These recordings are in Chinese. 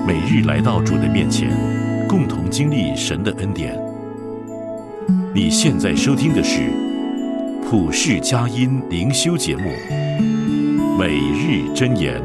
每日来到主的面前，共同经历神的恩典。你现在收听的是普世佳音灵修节目《每日箴言》。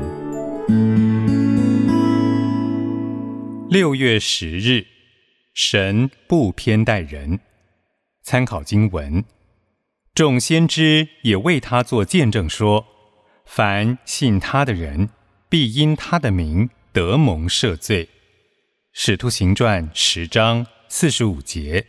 6月10日，神不偏待人。参考经文：众先知也为他做见证说，凡信他的人，必因他的名得蒙赦罪。使徒行传10章45节。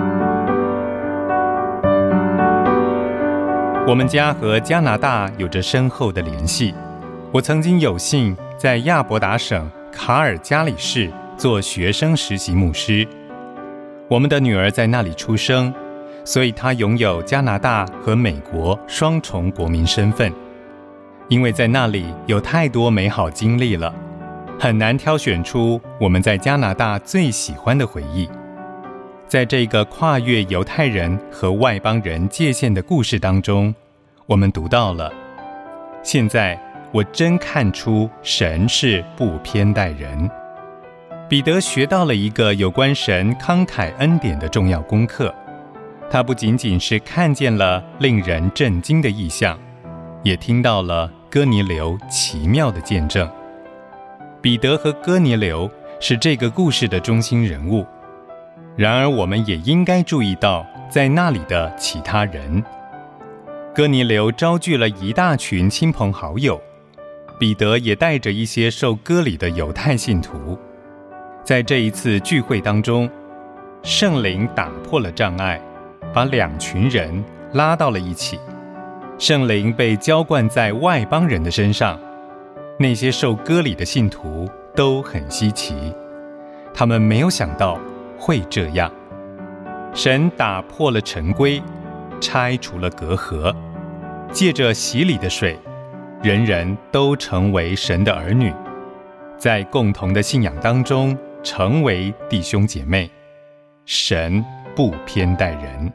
我们家和加拿大有着深厚的联系。我曾经有幸在亚伯达省卡尔加里市做学生实习牧师。我们的女儿在那里出生，所以她拥有加拿大和美国双重国民身份。因为在那里有太多美好经历了，很难挑选出我们在加拿大最喜欢的回忆。在这个跨越犹太人和外邦人界限的故事当中，我们读到了，现在我真看出神是不偏待人。彼得学到了一个有关神慷慨恩典的重要功课，他不仅仅是看见了令人震惊的异象，也听到了哥尼流奇妙的见证。彼得和哥尼流是这个故事的中心人物，然而我们也应该注意到在那里的其他人。哥尼流招聚了一大群亲朋好友，彼得也带着一些受割礼的犹太信徒。在这一次聚会当中，圣灵打破了障碍，把两群人拉到了一起。圣灵被浇灌在外邦人的身上，那些受割礼的信徒都很稀奇，他们没有想到会这样。神打破了陈规，拆除了隔阂，借着洗礼的水，人人都成为神的儿女，在共同的信仰当中成为弟兄姐妹。神不偏待人。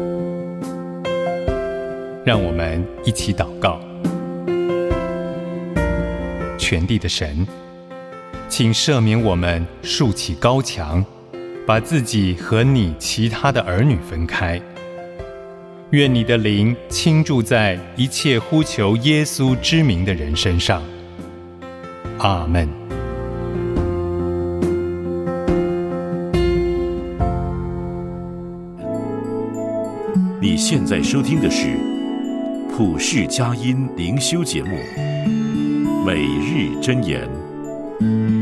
让我们一起祷告。全地的神，请赦免我们竖起高墙，把自己和你其他的儿女分开。愿你的灵倾注在一切呼求耶稣之名的人身上。阿们。 你现在收听的是普世佳音灵修节目《每日箴言》。